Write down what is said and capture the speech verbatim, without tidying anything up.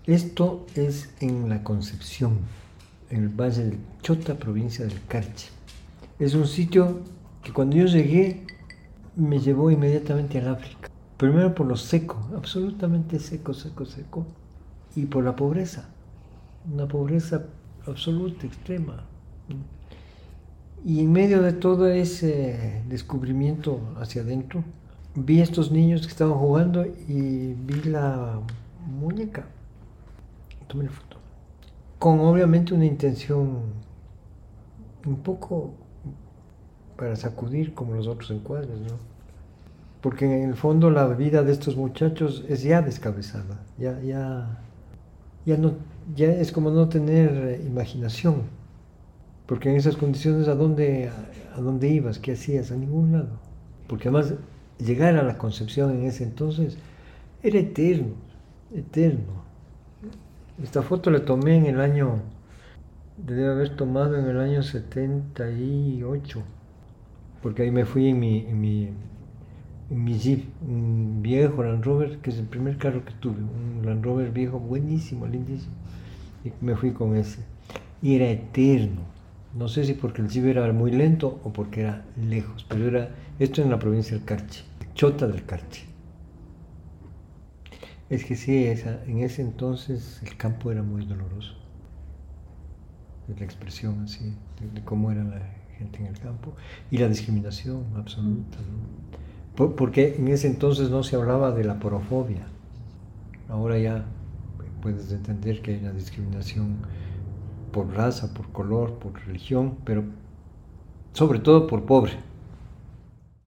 Esto es en la Concepción, en el Valle del Chota, provincia del Carchi. Es un sitio que cuando yo llegué me llevó inmediatamente al África. Primero por lo seco, absolutamente seco, seco, seco, y por la pobreza, una pobreza absoluta, extrema. Y en medio de todo ese descubrimiento hacia adentro, vi a estos niños que estaban jugando y vi la muñeca. Tomé la foto. Con obviamente una intención un poco para sacudir como los otros encuadres, ¿no? Porque en el fondo la vida de estos muchachos es ya descabezada, ya, ya, ya, no, ya es como no tener imaginación. Porque en esas condiciones, ¿a dónde, a, a dónde ibas? ¿Qué hacías? A ningún lado. Porque además llegar a la Concepción en ese entonces era eterno, eterno. Esta foto la tomé en el año, debe haber tomado en el año setenta y ocho, porque ahí me fui en mi, en mi, en mi Jeep, un viejo Land Rover, que es el primer carro que tuve, un Land Rover viejo, buenísimo, lindísimo, y me fui con ese. Y era eterno, no sé si porque el Jeep era muy lento o porque era lejos, pero era esto en la provincia del Carchi, Chota del Carchi. Es que sí, esa, en ese entonces el campo era muy doloroso. Es la expresión así, de, de cómo era la gente en el campo. Y la discriminación absoluta, ¿no? Por, porque en ese entonces no se hablaba de la porofobia. Ahora ya puedes entender que hay una discriminación por raza, por color, por religión, pero sobre todo por pobre.